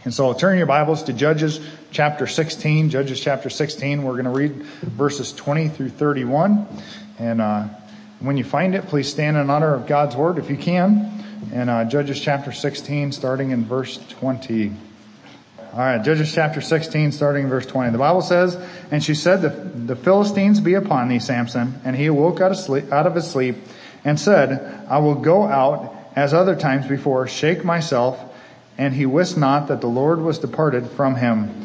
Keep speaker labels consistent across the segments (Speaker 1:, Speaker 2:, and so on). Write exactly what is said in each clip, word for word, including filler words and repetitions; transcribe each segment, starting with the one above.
Speaker 1: And so turn your Bibles to Judges chapter sixteen. Judges chapter sixteen. We're going to read verses twenty through thirty-one. And uh, when you find it, please stand in honor of God's word if you can. And uh, Judges chapter sixteen, starting in verse twenty. All right, Judges chapter sixteen, starting in verse twenty. The Bible says, "And she said, the, the Philistines be upon thee, Samson. And he awoke out of, sleep, out of his sleep and said, I will go out as other times before, shake myself. And he wist not that the Lord was departed from him.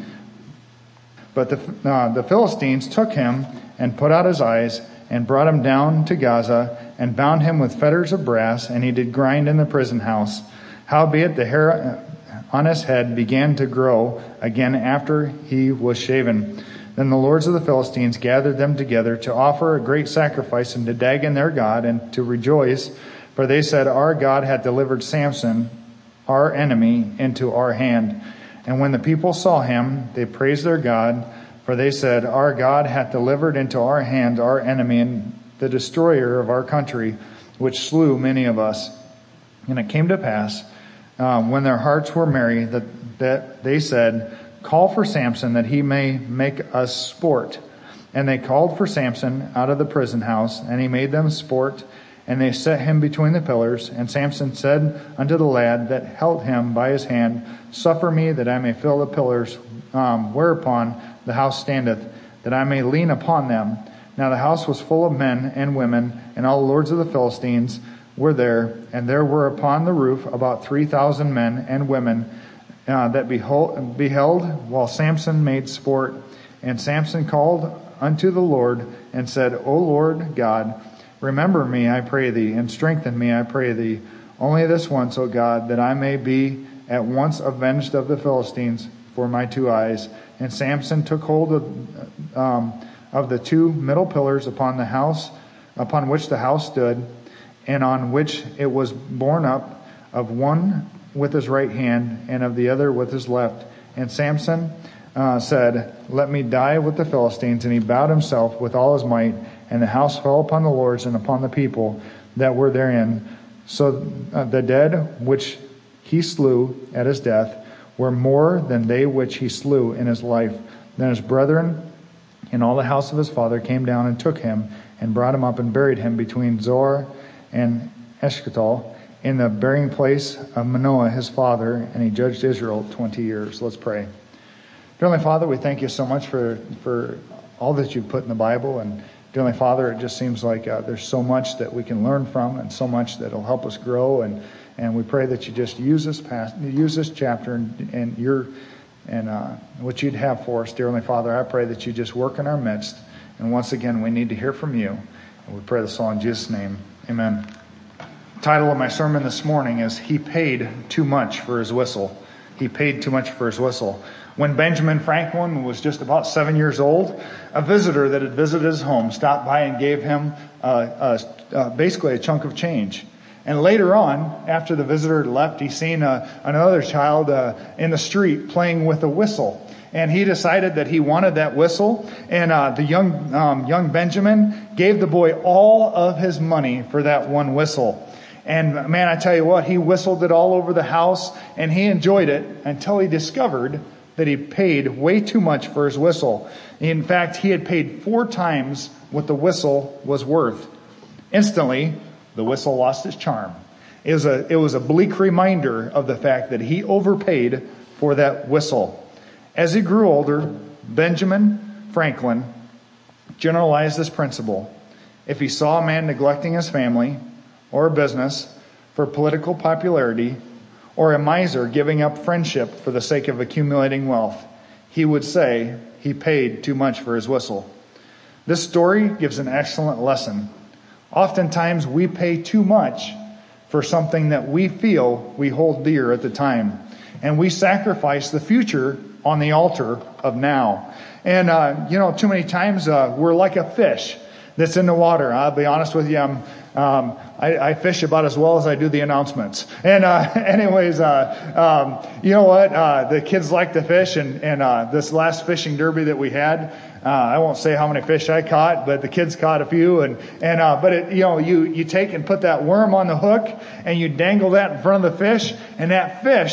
Speaker 1: But the, uh, the Philistines took him and put out his eyes and brought him down to Gaza and bound him with fetters of brass, and he did grind in the prison house. Howbeit the hair on his head began to grow again after he was shaven. Then the lords of the Philistines gathered them together to offer a great sacrifice unto Dagon their God, and to rejoice, for they said, Our God hath delivered Samson, our enemy, into our hand. And when the people saw him, they praised their God, for they said, Our God hath delivered into our hand our enemy, and the destroyer of our country, which slew many of us. And it came to pass, um, when their hearts were merry, that, that they said, Call for Samson, that he may make us sport. And they called for Samson out of the prison house, and he made them sport. And they set him between the pillars. And Samson said unto the lad that held him by his hand, Suffer me that I may fill the pillars um, whereupon the house standeth, that I may lean upon them. Now the house was full of men and women, and all the lords of the Philistines were there. And there were upon the roof about three thousand men and women uh, that behold, beheld while Samson made sport. And Samson called unto the Lord and said, O Lord God, remember me, I pray thee, and strengthen me, I pray thee, only this once, O God, that I may be at once avenged of the Philistines for my two eyes. And Samson took hold of, um, of the two middle pillars upon the house, upon which the house stood, and on which it was borne up, of one with his right hand, and of the other with his left. And Samson uh, said, Let me die with the Philistines. And he bowed himself with all his might, and the house fell upon the lords and upon the people that were therein. So uh, the dead which he slew at his death were more than they which he slew in his life. Then his brethren and all the house of his father came down and took him and brought him up and buried him between Zoar and Eshcol in the burying place of Manoah his father, and he judged Israel twenty years. Let's pray. Heavenly Father, we thank you so much for, for all that you've put in the Bible. And Heavenly Father, it just seems like uh, there's so much that we can learn from, and so much that will help us grow. And, and we pray that you just use this past, use this chapter and, and your and uh, what you'd have for us, dear Heavenly Father. I pray that you just work in our midst. And once again, we need to hear from you. And we pray this all in Jesus' name. Amen. The title of my sermon this morning is He Paid Too Much for His Whistle. He paid too much for his whistle. When Benjamin Franklin was just about seven years old, a visitor that had visited his home stopped by and gave him uh, uh, uh, basically a chunk of change. And later on, after the visitor had left, he seen uh, another child uh, in the street playing with a whistle. And he decided that he wanted that whistle. And uh, the young um, young Benjamin gave the boy all of his money for that one whistle. And man, I tell you what, he whistled it all over the house, and he enjoyed it until he discovered that he paid way too much for his whistle. In fact, he had paid four times what the whistle was worth. Instantly, the whistle lost its charm. It was a, it was a bleak reminder of the fact that he overpaid for that whistle. As he grew older, Benjamin Franklin generalized this principle. If he saw a man neglecting his family or a business for political popularity, or a miser giving up friendship for the sake of accumulating wealth, he would say he paid too much for his whistle. This story gives an excellent lesson. Oftentimes we pay too much for something that we feel we hold dear at the time, and we sacrifice the future on the altar of now. And, uh, you know, too many times uh, we're like a fish that's in the water. I'll be honest with you, I'm Um, I, I fish about as well as I do the announcements. And uh, anyways, uh, um, you know what? Uh, the kids like to fish, and, and uh, this last fishing derby that we had, uh, I won't say how many fish I caught, but the kids caught a few. And and uh, but it, you know, you you take and put that worm on the hook, and you dangle that in front of the fish, and that fish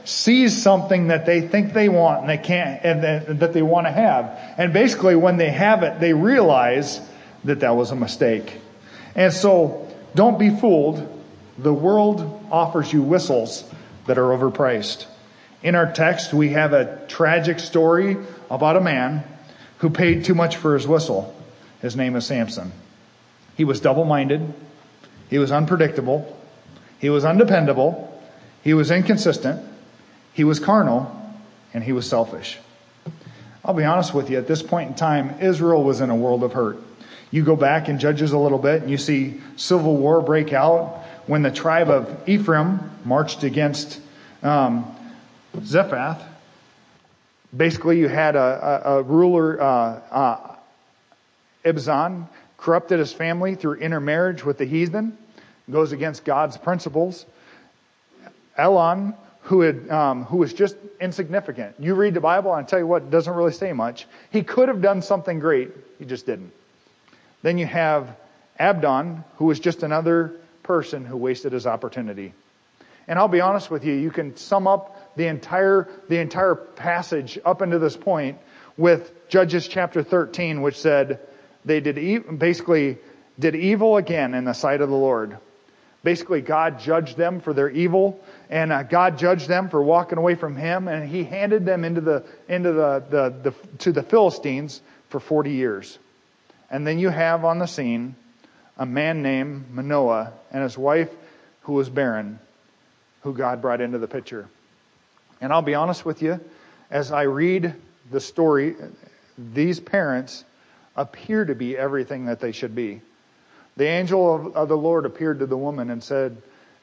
Speaker 1: sees something that they think they want and they can't, and that, that they want to have. And basically when they have it, they realize that that was a mistake. And so don't be fooled. The world offers you whistles that are overpriced. In our text, we have a tragic story about a man who paid too much for his whistle. His name is Samson. He was double-minded. He was unpredictable. He was undependable. He was inconsistent. He was carnal. And he was selfish. I'll be honest with you, at this point in time, Israel was in a world of hurt. You go back in Judges a little bit and you see civil war break out when the tribe of Ephraim marched against um, Zephath. Basically, you had a, a, a ruler, uh, uh, Ibzan, corrupted his family through intermarriage with the heathen, goes against God's principles. Elon, who had, um, who was just insignificant. You read the Bible, and I tell you what, it doesn't really say much. He could have done something great. He just didn't. Then you have Abdon, who was just another person who wasted his opportunity. And I'll be honest with you, you can sum up the entire, the entire passage up into this point with Judges chapter thirteen, which said they did e- basically did evil again in the sight of the Lord. Basically, God judged them for their evil, and uh, God judged them for walking away from Him, and He handed them into the into the, the, the to the Philistines for forty years. And then you have on the scene a man named Manoah and his wife who was barren, who God brought into the picture. And I'll be honest with you, as I read the story, these parents appear to be everything that they should be. The angel of, of the Lord appeared to the woman and said,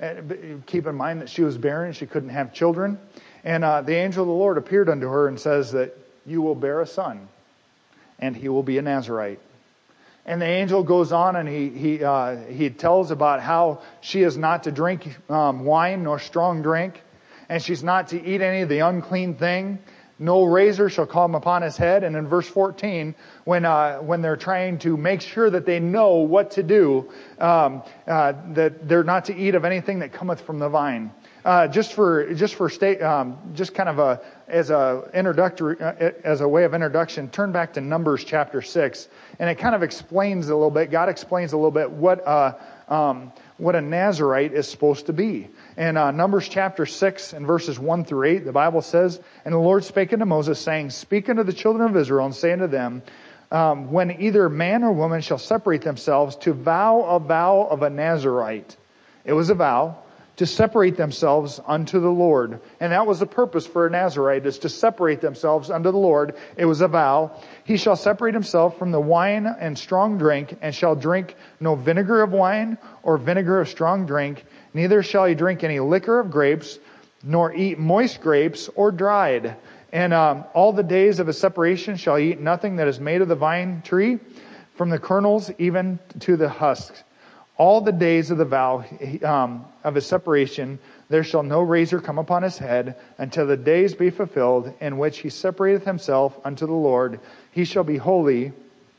Speaker 1: keep in mind that she was barren, she couldn't have children. And uh, the angel of the Lord appeared unto her and says that you will bear a son, and he will be a Nazirite. And the angel goes on and he he uh, he tells about how she is not to drink um, wine nor strong drink, and she's not to eat any of the unclean thing. No razor shall come upon his head. And in verse fourteen, when uh, when they're trying to make sure that they know what to do, um, uh, that they're not to eat of anything that cometh from the vine. Uh, just for just for state, um, just kind of a as a introductory uh, as a way of introduction, turn back to Numbers chapter six, and it kind of explains a little bit. God explains a little bit what uh, um, what a Nazirite is supposed to be. In uh, Numbers chapter six and verses one through eight, the Bible says, "And the Lord spake unto Moses, saying, Speak unto the children of Israel, and say unto them, um, When either man or woman shall separate themselves to vow a vow of a Nazirite." It was a vow to separate themselves unto the Lord. And that was the purpose for a Nazirite, is to separate themselves unto the Lord. It was a vow. "He shall separate himself from the wine and strong drink, and shall drink no vinegar of wine or vinegar of strong drink. Neither shall he drink any liquor of grapes, nor eat moist grapes or dried. And um, all the days of his separation shall he eat nothing that is made of the vine tree, from the kernels even to the husks. All the days of the vow um, of his separation, there shall no razor come upon his head, until the days be fulfilled, in which he separateth himself unto the Lord. He shall be holy,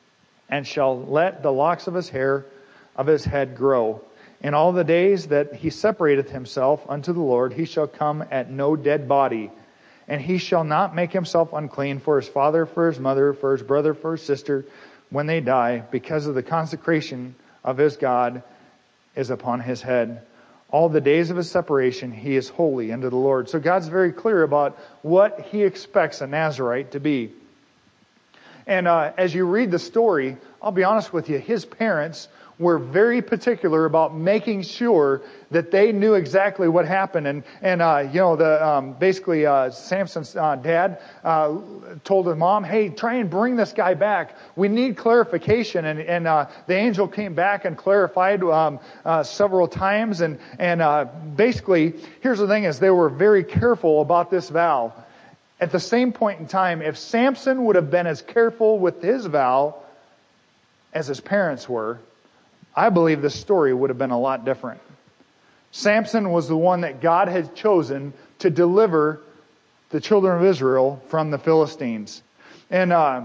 Speaker 1: and shall let the locks of his hair of his head grow. In all the days that he separateth himself unto the Lord, he shall come at no dead body. And he shall not make himself unclean for his father, for his mother, for his brother, for his sister, when they die, because of the consecration of his God is upon his head. All the days of his separation, he is holy unto the Lord." So God's very clear about what he expects a Nazirite to be. And uh, as you read the story, I'll be honest with you, his parents were very particular about making sure that they knew exactly what happened. And, and uh, you know, the um, basically uh, Samson's uh, dad uh, told his mom, "Hey, try and bring this guy back. We need clarification." And, and uh, the angel came back and clarified um, uh, several times. And, and uh, basically, here's the thing is they were very careful about this vow. At the same point in time, if Samson would have been as careful with his vow as his parents were, I believe the story would have been a lot different. Samson was the one that God had chosen to deliver the children of Israel from the Philistines. And, uh,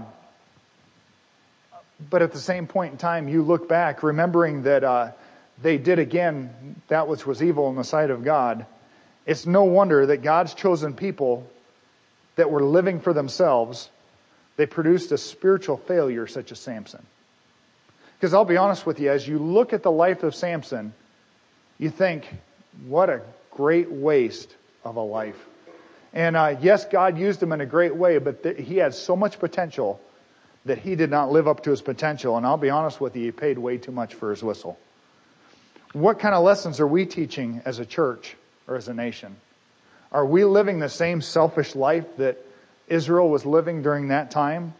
Speaker 1: but at the same point in time, you look back, remembering that uh, they did again that which was evil in the sight of God. it's no wonder that God's chosen people that were living for themselves, they produced a spiritual failure such as Samson. Because I'll be honest with you, as you look at the life of Samson, you think, what a great waste of a life. And uh, yes, God used him in a great way, but th- he had so much potential that he did not live up to his potential. And I'll be honest with you, he paid way too much for his whistle. What kind of lessons are we teaching as a church or as a nation? Are we living the same selfish life that Israel was living during that time?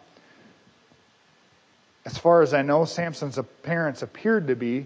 Speaker 1: As far as I know, Samson's parents appeared to be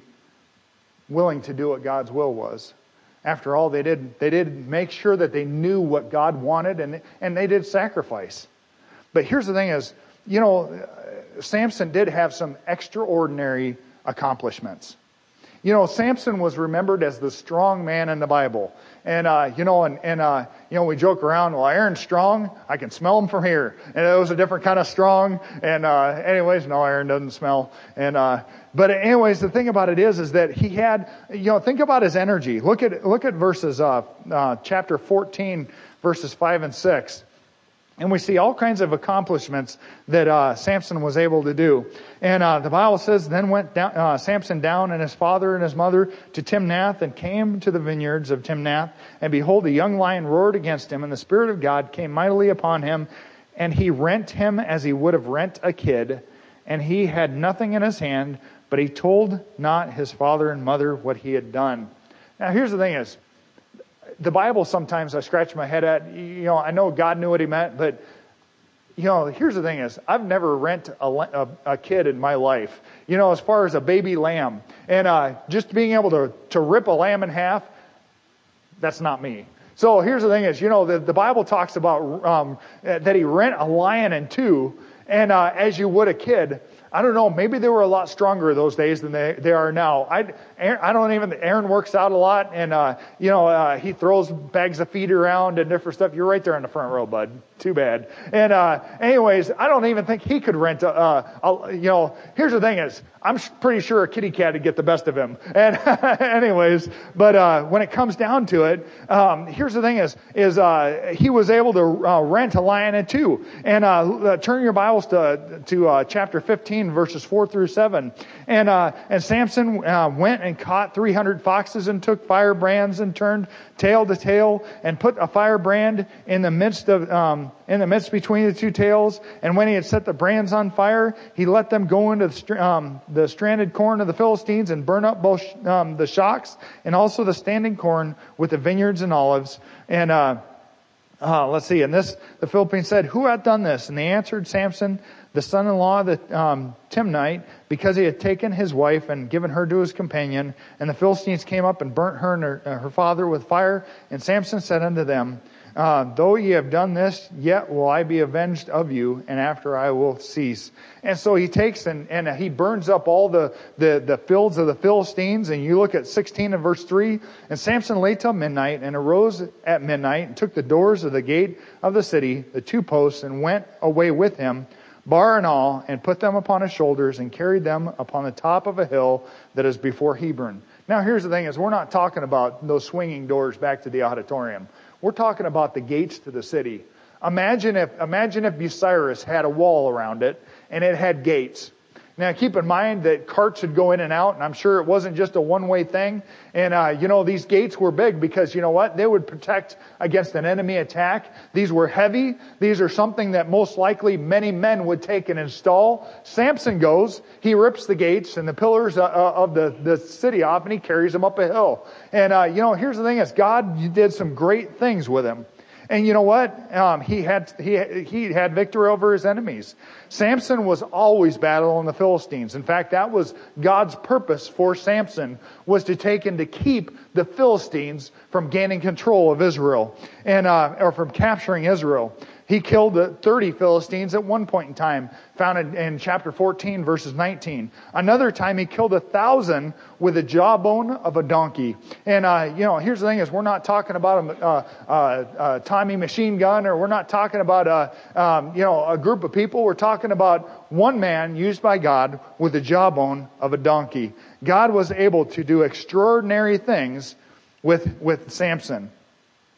Speaker 1: willing to do what God's will was. After all, they did they did make sure that they knew what God wanted, and and they did sacrifice. But here's the thing is, you know, Samson did have some extraordinary accomplishments. You know, Samson was remembered as the strong man in the Bible. And, uh, you know, and, and, uh, you know, we joke around, well, Aaron's strong. I can smell him from here. And it was a different kind of strong. And, uh, anyways, no, Aaron doesn't smell. And, uh, but anyways, the thing about it is, is that he had, you know, think about his energy. Look at, look at verses, uh, uh, chapter fourteen, verses five and six. And we see all kinds of accomplishments that uh, Samson was able to do. And uh, the Bible says, then went down, uh, Samson down and his father and his mother to Timnath, and came to the vineyards of Timnath. And behold, a young lion roared against him, and the Spirit of God came mightily upon him. And he rent him as he would have rent a kid. And he had nothing in his hand, but he told not his father and mother what he had done. Now here's the thing is, the Bible sometimes I scratch my head at, you know, I know God knew what he meant, but, you know, here's the thing is, I've never rent a, a, a kid in my life, you know, as far as a baby lamb. And uh, just being able to, to rip a lamb in half, that's not me. So here's the thing is, you know, the, the Bible talks about um, that he rent a lion in two, and uh, as you would a kid. I don't know, maybe they were a lot stronger those days than they, they are now. I, I don't even, Aaron works out a lot, and, uh, you know, uh, he throws bags of feed around and different stuff. You're right there in the front row, bud. Too bad. And, uh, anyways, I don't even think he could rent a, a, a you know, here's the thing is, I'm pretty sure a kitty cat would get the best of him. And anyways, but, uh, when it comes down to it, um, here's the thing is, is, uh, he was able to uh, rent a lion in two. And, uh, turn your Bibles to, to, uh, chapter fifteen, verses four through seven. And, uh, and Samson, uh, went and caught three hundred foxes and took firebrands and turned tail to tail and put a firebrand in the midst of, um, in the midst between the two tails. And when he had set the brands on fire, he let them go into the, um, the stranded corn of the Philistines and burn up both, um, the shocks and also the standing corn with the vineyards and olives. And, uh, uh, let's see. And this, the Philistines said, who hath done this? And they answered, Samson, the son-in-law of the um, Timnite, because he had taken his wife and given her to his companion. And the Philistines came up and burnt her and her, uh, her father with fire. And Samson said unto them, Uh, though ye have done this, yet will I be avenged of you, and after I will cease. And so he takes and, and he burns up all the, the, the fields of the Philistines. And you look at sixteen and verse three. And Samson lay till midnight, and arose at midnight, and took the doors of the gate of the city, the two posts, and went away with him, bar and all, and put them upon his shoulders, and carried them upon the top of a hill that is before Hebron. Now here's the thing is, we're not talking about those swinging doors back to the auditorium. We're talking about the gates to the city. Imagine if, imagine if Bucyrus had a wall around it and it had gates. Now keep in mind that carts would go in and out, and I'm sure it wasn't just a one-way thing. And, uh, you know, these gates were big because, you know what? They would protect against an enemy attack. These were heavy. These are something that most likely many men would take and install. Samson goes, he rips the gates and the pillars uh, of the, the city off, and he carries them up a hill. And, uh, you know, here's the thing is, God did some great things with him. And you know what? Um, he had he he had victory over his enemies. Samson was always battling the Philistines. In fact, that was God's purpose for Samson, was to take and to keep the Philistines from gaining control of Israel and uh, or from capturing Israel. He killed thirty Philistines at one point in time, found in, in chapter fourteen, verses nineteen. Another time he killed a thousand with a jawbone of a donkey. And, uh, you know, here's the thing is, we're not talking about a, uh, uh, a Tommy machine gun, or we're not talking about a, um, you know, a group of people. We're talking about one man used by God with the jawbone of a donkey. God was able to do extraordinary things with, with Samson.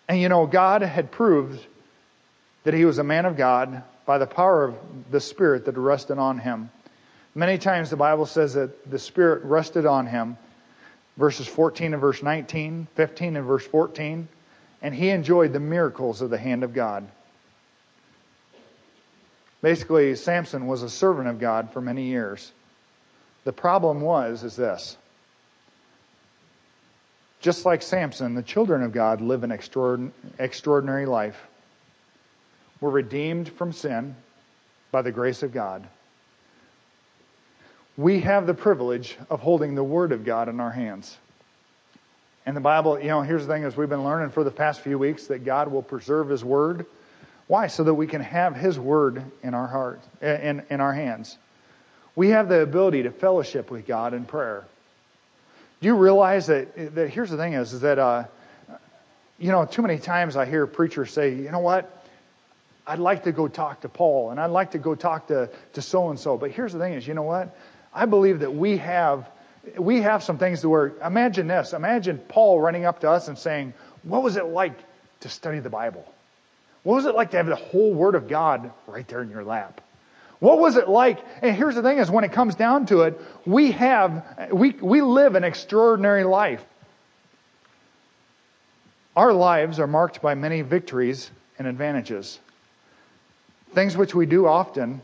Speaker 1: And you know, God had proved that he was a man of God by the power of the Spirit that rested on him. Many times the Bible says that the Spirit rested on him. Verses fourteen and verse nineteen, fifteen and verse fourteen. And he enjoyed the miracles of the hand of God. Basically, Samson was a servant of God for many years. The problem was, is this. Just like Samson, the children of God live an extraordinary life. We're redeemed from sin by the grace of God. We have the privilege of holding the Word of God in our hands. And the Bible, you know, here's the thing, as we've been learning for the past few weeks, that God will preserve His Word. Why? So that we can have His Word in our heart, in, in our hands. We have the ability to fellowship with God in prayer. Do you realize that, that here's the thing is, is that, uh, you know, too many times I hear preachers say, you know what, I'd like to go talk to Paul, and I'd like to go talk to, to so-and-so. But here's the thing is, you know what? I believe that we have, we have some things to where, imagine this, imagine Paul running up to us and saying, what was it like to study the Bible? What was it like to have the whole Word of God right there in your lap? What was it like? And here's the thing is, when it comes down to it, we have, we, we live an extraordinary life. Our lives are marked by many victories and advantages. Things which we do often,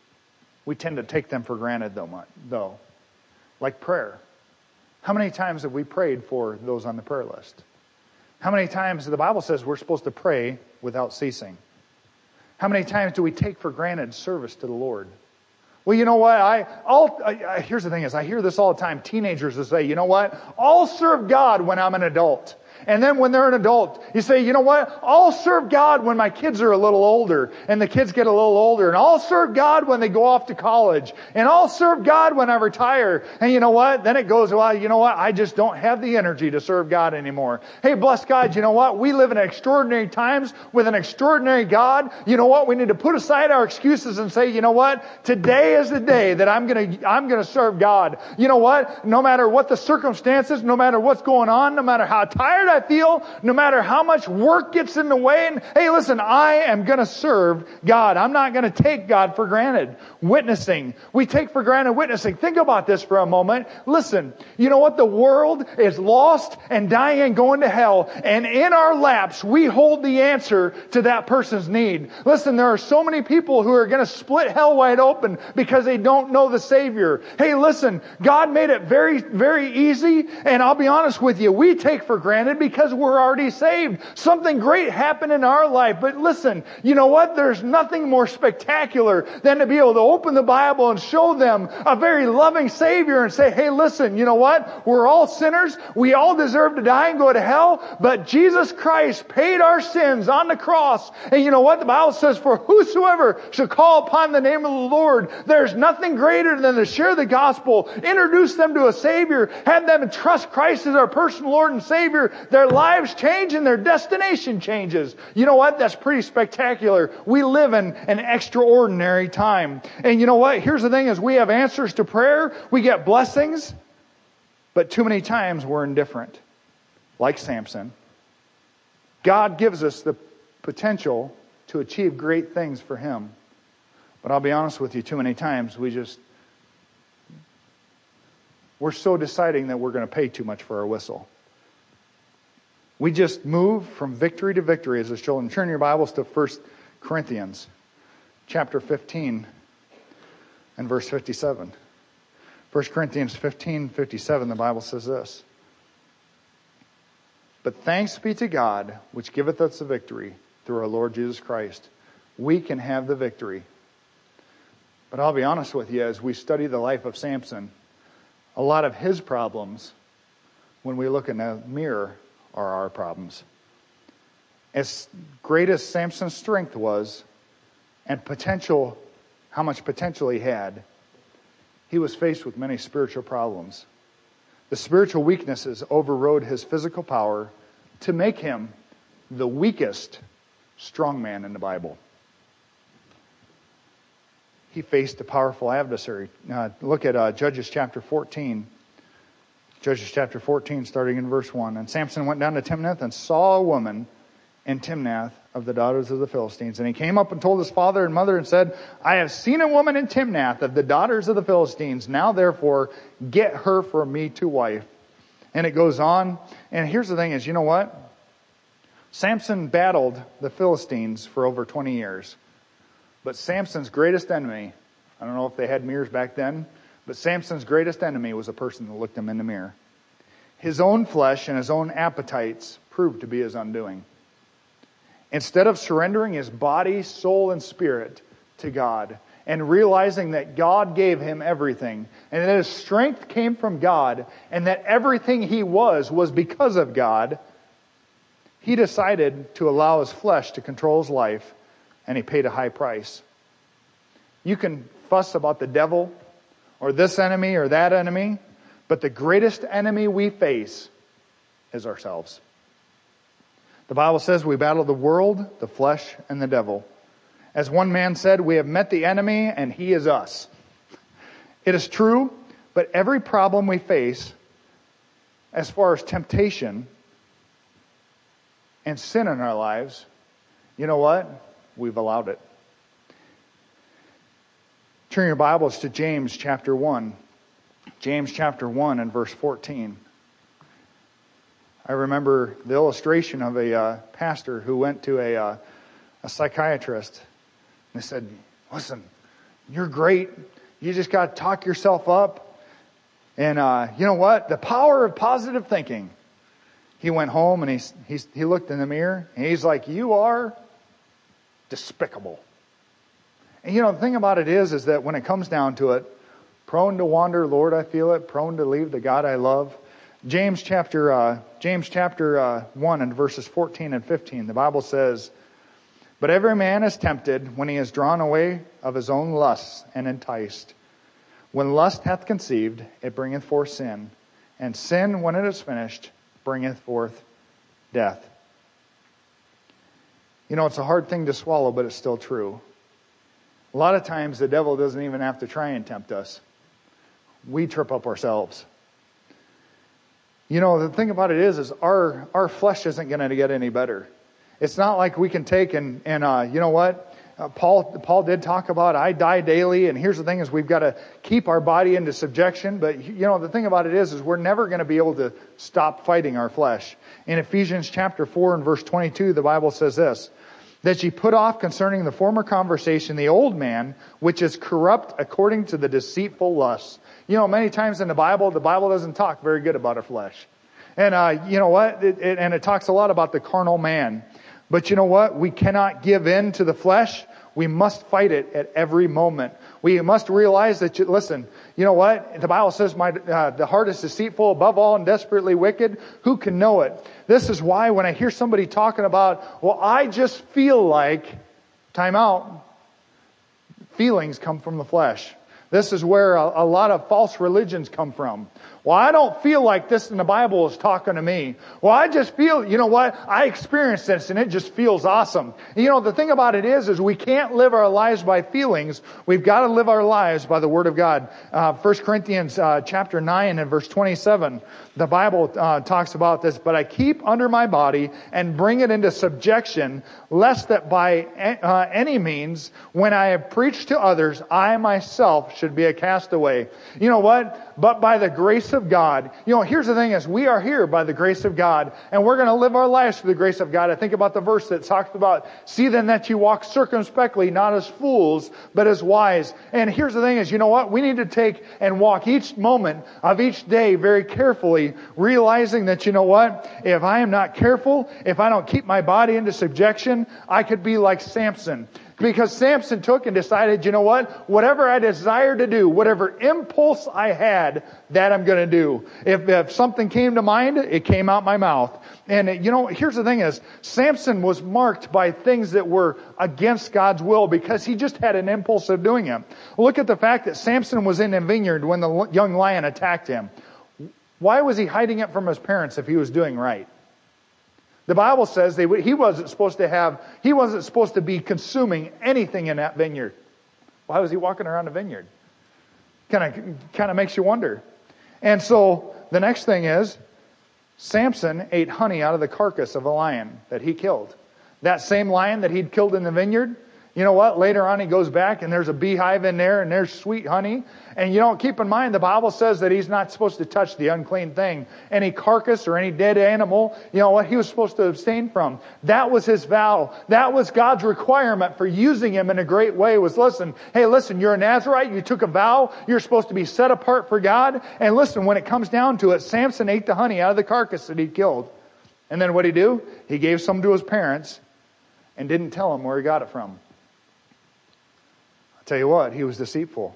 Speaker 1: we tend to take them for granted though. Like prayer. How many times have we prayed for those on the prayer list? How many times the Bible says we're supposed to pray without ceasing? How many times do we take for granted service to the Lord? Well, you know what? I, I'll, I, I, here's the thing is, I hear this all the time. Teenagers will say, you know what? I'll serve God when I'm an adult. And then when they're an adult, you say, you know what? I'll serve God when my kids are a little older and the kids get a little older. And I'll serve God when they go off to college. And I'll serve God when I retire. And you know what? Then it goes, well, you know what? I just don't have the energy to serve God anymore. Hey, bless God, you know what? We live in extraordinary times with an extraordinary God. You know what? We need to put aside our excuses and say, you know what? Today is the day that I'm going to, I'm going to serve God. You know what? No matter what the circumstances, no matter what's going on, no matter how tired I feel, no matter how much work gets in the way, and hey, listen, I am going to serve God. I'm not going to take God for granted. Witnessing. We take for granted witnessing. Think about this for a moment. Listen, you know what? The world is lost and dying and going to hell, and in our laps, we hold the answer to that person's need. Listen, there are so many people who are going to split hell wide open because they don't know the Savior. Hey, listen, God made it very, very easy, and I'll be honest with you, we take for granted because we're already saved. Something great happened in our life. But listen, you know what? There's nothing more spectacular than to be able to open the Bible and show them a very loving Savior and say, hey, listen, you know what? We're all sinners. We all deserve to die and go to hell. But Jesus Christ paid our sins on the cross. And you know what? The Bible says, for whosoever shall call upon the name of the Lord, there's nothing greater than to share the gospel, introduce them to a Savior, have them trust Christ as our personal Lord and Savior. Their lives change and their destination changes. You know what? That's pretty spectacular. We live in an extraordinary time. And you know what? Here's the thing is, we have answers to prayer. We get blessings. But too many times we're indifferent. Like Samson. God gives us the potential to achieve great things for Him. But I'll be honest with you, too many times we just, we're so deciding that we're going to pay too much for our whistle. We just move from victory to victory as His children. Turn your Bibles to First Corinthians chapter fifteen and verse fifty-seven. First Corinthians fifteen, fifty-seven, the Bible says this. But thanks be to God, which giveth us the victory through our Lord Jesus Christ. We can have the victory. But I'll be honest with you, as we study the life of Samson, a lot of his problems, when we look in the mirror, are our problems. As great as Samson's strength was, and potential, how much potential he had, he was faced with many spiritual problems. The spiritual weaknesses overrode his physical power to make him the weakest strong man in the Bible. He faced a powerful adversary. Uh, look at uh, Judges chapter fourteen. Judges chapter fourteen, starting in verse one. And Samson went down to Timnath and saw a woman in Timnath of the daughters of the Philistines. And he came up and told his father and mother and said, I have seen a woman in Timnath of the daughters of the Philistines. Now therefore get her for me to wife. And it goes on. And here's the thing is, you know what? Samson battled the Philistines for over twenty years. But Samson's greatest enemy, I don't know if they had mirrors back then, but Samson's greatest enemy was a person that looked him in the mirror. His own flesh and his own appetites proved to be his undoing. Instead of surrendering his body, soul, and spirit to God and realizing that God gave him everything and that his strength came from God and that everything he was was because of God, he decided to allow his flesh to control his life, and he paid a high price. You can fuss about the devil or this enemy or that enemy, but the greatest enemy we face is ourselves. The Bible says we battle the world, the flesh, and the devil. As one man said, we have met the enemy and he is us. It is true, but every problem we face as far as temptation and sin in our lives, you know what? We've allowed it. Turn your Bibles to James chapter one. James chapter one and verse fourteen. I remember the illustration of a uh, pastor who went to a, uh, a psychiatrist. And they said, listen, you're great. You just got to talk yourself up. And uh, you know what? The power of positive thinking. He went home and he, he, he looked in the mirror and he's like, you are despicable. And you know, the thing about it is, is that when it comes down to it, prone to wander, Lord, I feel it, prone to leave the God I love. James chapter, uh, James chapter uh, one and verses fourteen and fifteen, the Bible says, but every man is tempted when he is drawn away of his own lusts and enticed. When lust hath conceived, it bringeth forth sin. And sin, when it is finished, bringeth forth death. You know, it's a hard thing to swallow, but it's still true. A lot of times the devil doesn't even have to try and tempt us. We trip up ourselves. You know, the thing about it is, is our, our flesh isn't going to get any better. It's not like we can take and, and uh, you know what? Uh, Paul Paul did talk about, I die daily, and here's the thing is we've got to keep our body into subjection, but you know, the thing about it is, is we're never going to be able to stop fighting our flesh. In Ephesians chapter four and verse twenty-two, the Bible says this, that ye put off concerning the former conversation the old man, which is corrupt according to the deceitful lusts. You know, many times in the Bible, the Bible doesn't talk very good about our flesh. And uh, you know what? It, it, and it talks a lot about the carnal man. But you know what? We cannot give in to the flesh. We must fight it at every moment. We must realize that, you, listen, you know what? The Bible says my uh, the heart is deceitful above all and desperately wicked. Who can know it? This is why when I hear somebody talking about, well, I just feel like, time out, feelings come from the flesh. This is where a, a lot of false religions come from. Well, I don't feel like this in the Bible is talking to me. Well, I just feel, you know what? I experienced this and it just feels awesome. You know, the thing about it is, is we can't live our lives by feelings. We've got to live our lives by the Word of God. Uh, First Corinthians uh, chapter nine and verse twenty-seven, the Bible uh, talks about this, but I keep under my body and bring it into subjection, lest that by uh, any means, when I have preached to others, I myself should be a castaway. You know what? But by the grace of God. You know, here's the thing is, we are here by the grace of God, and we're going to live our lives through the grace of God. I think about the verse that talks about, see then that you walk circumspectly, not as fools, but as wise. And here's the thing is, you know what? We need to take and walk each moment of each day very carefully, realizing that, you know what? If I am not careful, if I don't keep my body into subjection, I could be like Samson. Because Samson took and decided, you know what? Whatever I desire to do, whatever impulse I had, that I'm going to do. If, if something came to mind, it came out my mouth. And you know, here's the thing is, Samson was marked by things that were against God's will because he just had an impulse of doing it. Look at the fact that Samson was in a vineyard when the young lion attacked him. Why was he hiding it from his parents if he was doing right? The Bible says they, he wasn't supposed to have, he wasn't supposed to be consuming anything in that vineyard. Why was he walking around the vineyard? Kind of, kind of makes you wonder. And so the next thing is, Samson ate honey out of the carcass of a lion that he killed. That same lion that he'd killed in the vineyard, you know what? Later on he goes back and there's a beehive in there and there's sweet honey. And you know, keep in mind the Bible says that he's not supposed to touch the unclean thing. Any carcass or any dead animal, you know what? He was supposed to abstain from. That was his vow. That was God's requirement for using him in a great way was listen, hey listen, you're a Nazirite. You took a vow. You're supposed to be set apart for God. And listen, when it comes down to it, Samson ate the honey out of the carcass that he'd killed. And then what did he do? He gave some to his parents and didn't tell them where he got it from. I'll tell you what, he was deceitful.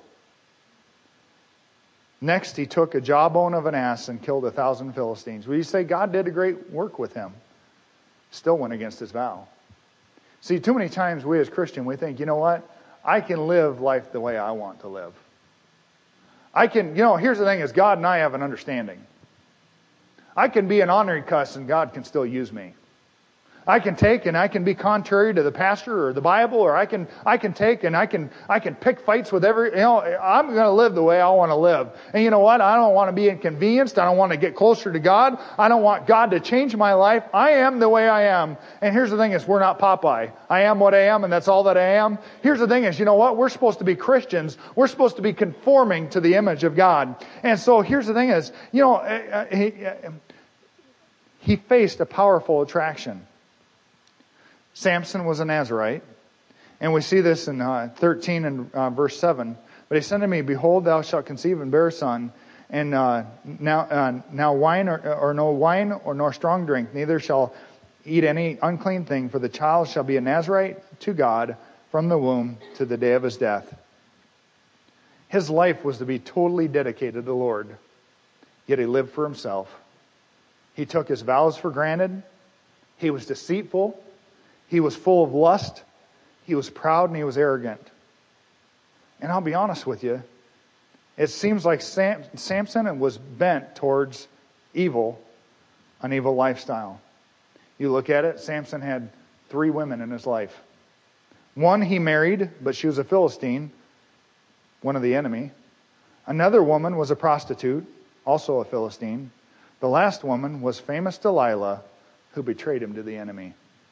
Speaker 1: Next, he took a jawbone of an ass and killed a thousand Philistines. Will you say God did a great work with him? Still went against his vow. See, too many times we as Christians, we think, you know what? I can live life the way I want to live. I can, you know, here's the thing is God and I have an understanding. I can be an honoring cuss and God can still use me. I can take and I can be contrary to the pastor or the Bible, or I can I can take and I can I can pick fights with every, you know, I'm going to live the way I want to live. And you know what? I don't want to be inconvenienced. I don't want to get closer to God. I don't want God to change my life. I am the way I am. And here's the thing is we're not Popeye. I am what I am and that's all that I am. Here's the thing is, you know what? We're supposed to be Christians. We're supposed to be conforming to the image of God. And so here's the thing is, you know, he, he faced a powerful attraction. Samson was a Nazirite, and we see this in uh, thirteen and uh, verse seven. But he said to me, behold, thou shalt conceive and bear a son, and uh, now uh, now wine or, or no wine or nor strong drink, neither shall eat any unclean thing, for the child shall be a Nazirite to God from the womb to the day of his death. His life was to be totally dedicated to the Lord, yet he lived for himself. He took his vows for granted. He was deceitful. He was full of lust. He was proud and he was arrogant. And I'll be honest with you, it seems like Sam, Samson was bent towards evil, an evil lifestyle. You look at it, Samson had three women in his life. One he married, but she was a Philistine, one of the enemy. Another woman was a prostitute, also a Philistine. The last woman was famous Delilah, who betrayed him to the enemy.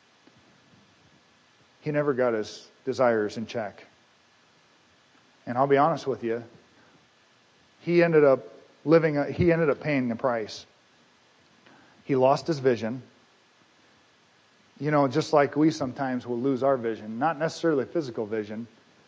Speaker 1: He never got his desires in check. And I'll be honest with you, he ended up living, a, he ended up paying the price. He lost his vision. You know, just like we sometimes will lose our vision, not necessarily physical vision,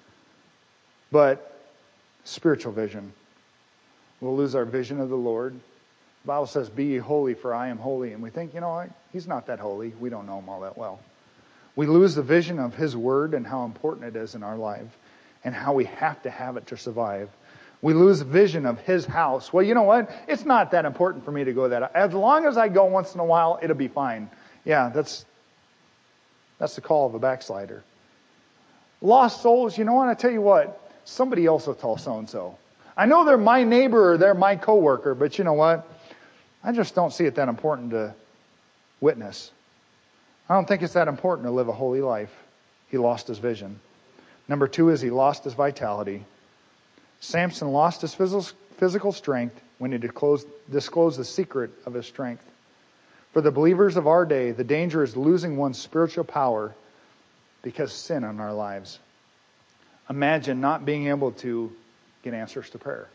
Speaker 1: but spiritual vision. We'll lose our vision of the Lord. The Bible says, be ye holy, for I am holy. And we think, you know what, he's not that holy. We don't know him all that well. We lose the vision of his word and how important it is in our life and how we have to have it to survive. We lose vision of his house. Well, you know what? It's not that important for me to go that. As long as I go once in a while, it'll be fine. Yeah, that's that's the call of a backslider. Lost souls, you know what? I tell you what, somebody else will tell so-and-so. I know they're my neighbor or they're my coworker, but you know what? I just don't see it that important to witness. I don't think it's that important to live a holy life. He lost his vision. Number two is he lost his vitality. Samson lost his physical strength when he disclosed, disclosed the secret of his strength. For the believers of our day, the danger is losing one's spiritual power because of sin in our lives. Imagine not being able to get answers to prayer.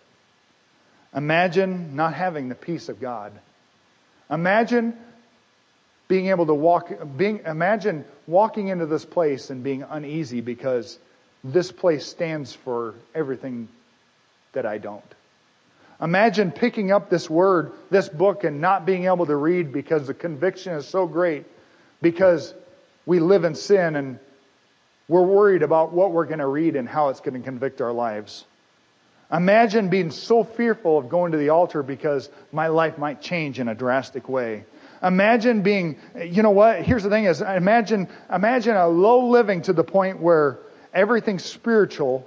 Speaker 1: Imagine not having the peace of God. Imagine being able to walk, being, imagine walking into this place and being uneasy because this place stands for everything that I don't. Imagine picking up this word, this book, and not being able to read because the conviction is so great because we live in sin and we're worried about what we're going to read and how it's going to convict our lives. Imagine being so fearful of going to the altar because my life might change in a drastic way. Imagine being, you know what, here's the thing is, imagine, imagine a low living to the point where everything spiritual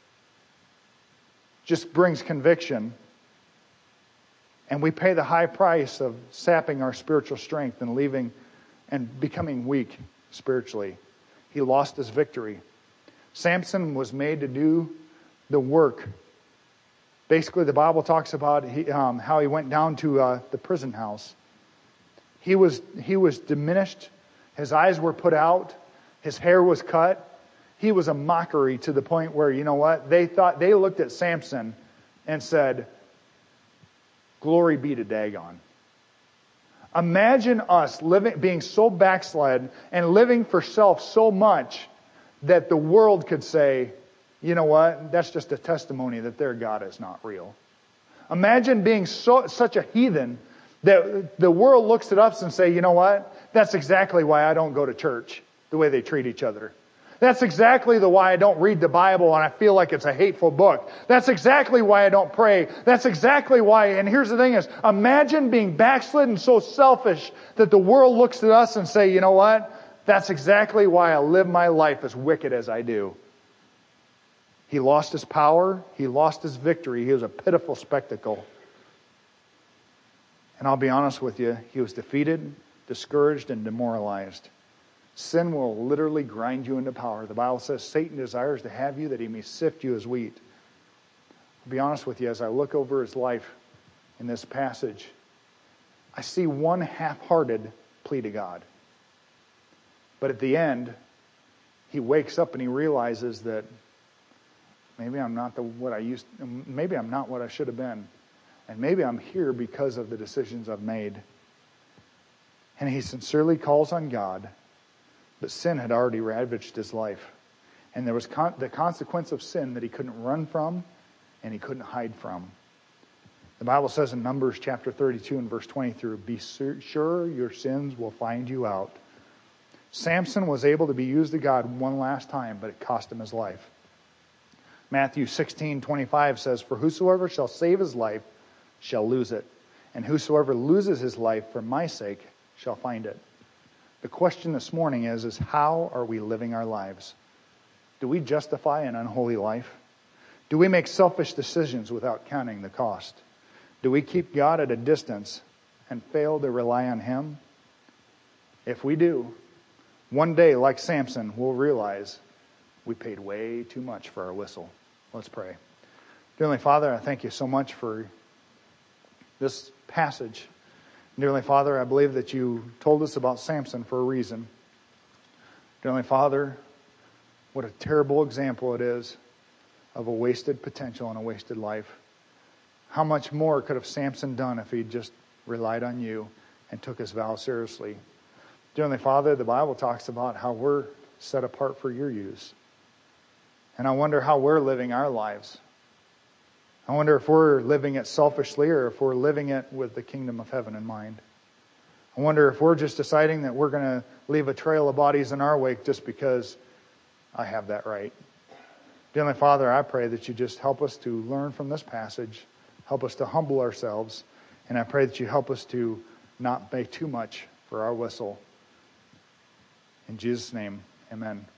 Speaker 1: just brings conviction. And we pay the high price of sapping our spiritual strength and leaving and becoming weak spiritually. He lost his victory. Samson was made to do the work. Basically, the Bible talks about he, um, how he went down to uh, the prison house. He was he was diminished. His eyes were put out. His hair was cut. He was a mockery to the point where, you know what? They thought, they looked at Samson and said, glory be to Dagon. Imagine us living, being so backslid and living for self so much that the world could say, you know what? That's just a testimony that their God is not real. Imagine being so, such a heathen that the world looks at us and say, you know what? That's exactly why I don't go to church, the way they treat each other. That's exactly the why I don't read the Bible and I feel like it's a hateful book. That's exactly why I don't pray. That's exactly why. And here's the thing is, imagine being backslid and so selfish that the world looks at us and say, you know what? That's exactly why I live my life as wicked as I do. He lost his power. He lost his victory. He was a pitiful spectacle. And I'll be honest with you, he was defeated, discouraged, and demoralized. Sin will literally grind you into power. The Bible says Satan desires to have you that he may sift you as wheat. I'll be honest with you, as I look over his life in this passage, I see one half-hearted plea to God. But at the end, he wakes up and he realizes that maybe I'm not the what I used maybe I'm not what I should have been. And maybe I'm here because of the decisions I've made. And he sincerely calls on God. But sin had already ravaged his life. And there was con- the consequence of sin that he couldn't run from and he couldn't hide from. The Bible says in Numbers chapter thirty-two and verse twenty-three, be sure your sins will find you out. Samson was able to be used of God one last time, but it cost him his life. Matthew sixteen twenty-five says, for whosoever shall save his life shall lose it. And whosoever loses his life for my sake shall find it. The question this morning is, is how are we living our lives? Do we justify an unholy life? Do we make selfish decisions without counting the cost? Do we keep God at a distance and fail to rely on Him? If we do, one day, like Samson, we'll realize we paid way too much for our whistle. Let's pray. Dear Heavenly Father, I thank you so much for this passage. Dear Heavenly Father, I believe that you told us about Samson for a reason. Dear Heavenly Father, what a terrible example it is of a wasted potential and a wasted life. How much more could have Samson done if he just relied on you and took his vow seriously? Dear Heavenly Father, the Bible talks about how we're set apart for your use. And I wonder how we're living our lives. I wonder if we're living it selfishly or if we're living it with the kingdom of heaven in mind. I wonder if we're just deciding that we're going to leave a trail of bodies in our wake just because I have that right. Dear Heavenly Father, I pray that you just help us to learn from this passage, help us to humble ourselves, and I pray that you help us to not pay too much for our whistle. In Jesus' name, amen.